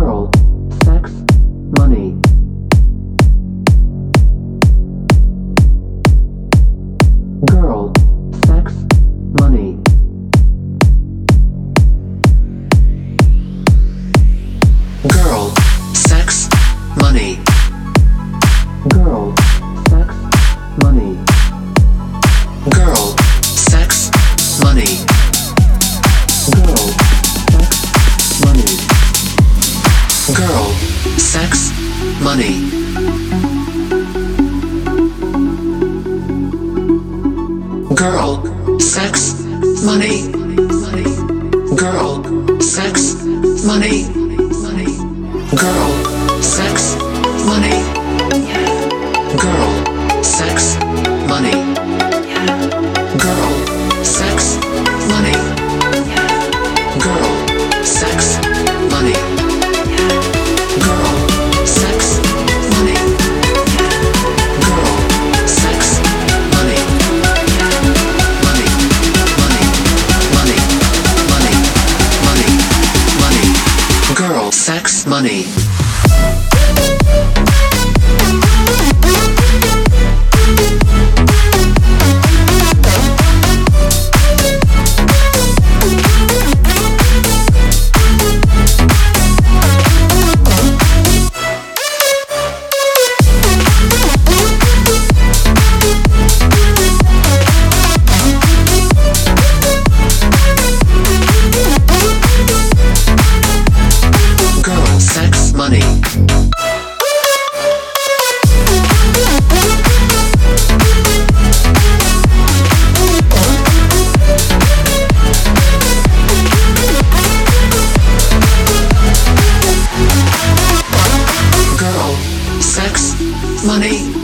Girl, sex, money. Girl, sex, money. Girl, sex, money. Girl, sex, money. Girl, sex, money. Girl, sex, money. Girl, sex, money. Girl, sex, money. Girl, sex, money. Girl, sex, money. Girl, sex, money. Girl, sex, money. Girl, sex, money. Girl, sex, money. Girl, sex, money. Money, money, money, money, money, money. Girl, sex, money. Girl, sex, money. Girl, sex, money.